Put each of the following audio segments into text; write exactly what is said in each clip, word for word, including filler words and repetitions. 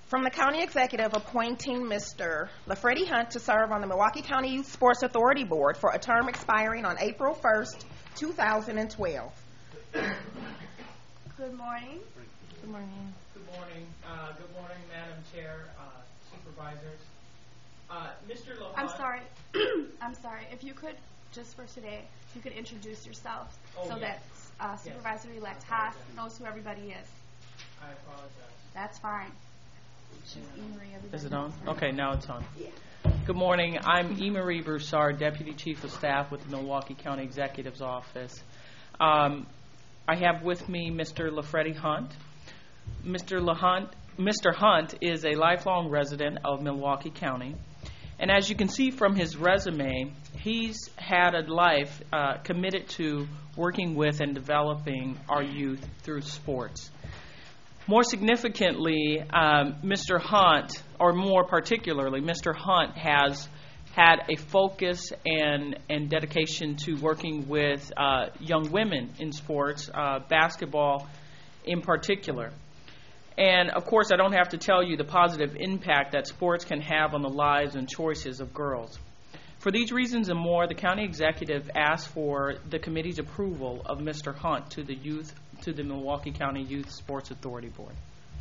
From the County Executive appointing Mister LaFreddy Hunt to serve on the Milwaukee County Youth Sports Authority Board for a term expiring on April first, two thousand twelve. Good morning. Good morning. Good morning. Uh, good morning, Madam Chair, uh, supervisors. Uh, Mister Lohan. I'm sorry. I'm sorry. If you could, just for today, if you could introduce yourself Oh, so yes. that uh, Supervisor-elect Yes. Haas knows who everybody is. I apologize. That's fine. Should E-Marie, everybody Is it knows on? her. Okay, now it's on. Good morning. I'm E. Marie Broussard, Deputy Chief of Staff with the Milwaukee County Executive's Office. Um, I have with me Mister LaFreddy Hunt. Mister LaHunt, Mister Hunt is a lifelong resident of Milwaukee County. And as you can see from his resume, he's had a life uh, committed to working with and developing our youth through sports. More significantly, um, Mister Hunt, or more particularly, Mister Hunt has had a focus and, and dedication to working with uh, young women in sports, uh, basketball in particular. And, of course, I don't have to tell you the positive impact that sports can have on the lives and choices of girls. For these reasons and more, the county executive asked for the committee's approval of Mister Hunt to the youth to the Milwaukee County Youth Sports Authority Board.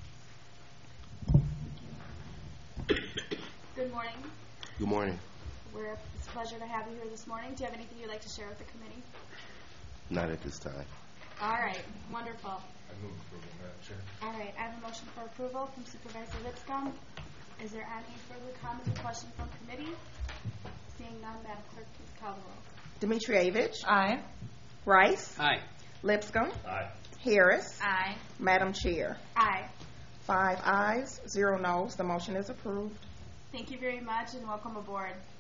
Good morning. Good morning. We're, it's a pleasure to have you here this morning. Do you have anything you'd like to share with the committee? Not at this time. All right. Wonderful. I move approval, Madam Chair. All right. I have a motion for approval from Supervisor Lipscomb. Is there any further comments or questions from committee? Seeing none, Madam Clerk, please call the roll. Dimitrievich. Aye. Rice. Aye. Lipscomb. Aye. Harris. Aye. Madam Chair. Aye. Five ayes, zero noes. The motion is approved. Thank you very much and welcome aboard.